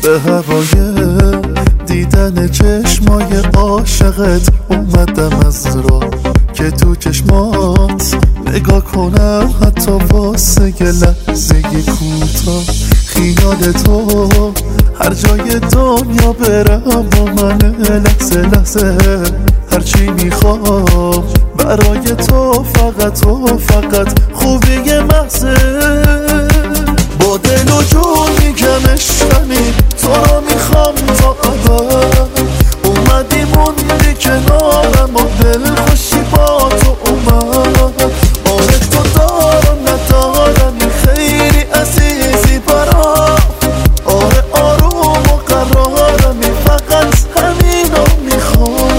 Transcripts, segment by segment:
به هوای دیدن چشمای عاشقت اومدم از راه که تو چشمات نگاه کنم، حتی واسه یه لحظه کوتاه. خیال تو هر جای دنیا برم با من، لحظه لحظه هرچی میخوام برای تو، فقط خوبی محضه. با دل و جون میگم عشقمی، تو رو میخوام تا ابد. اومدی موندی کنارم و دل خوشی با تو اومد. آره تو دارم ندارم خیلی عزیزی برام. آره آروم و قرارمی، فقط همینو میخوام.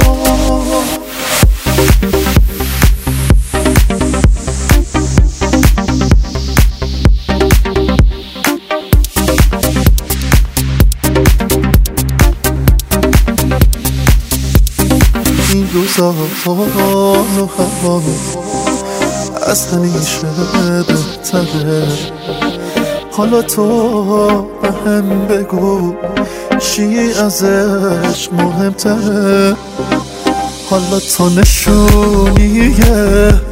این روزا و هوا از همیشه بهتره. حالا تو به هم بگو چی از عشق مهمتره. حالا تو نشونیه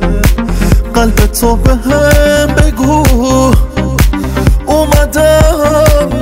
قلب تو به هم بگو. اومدم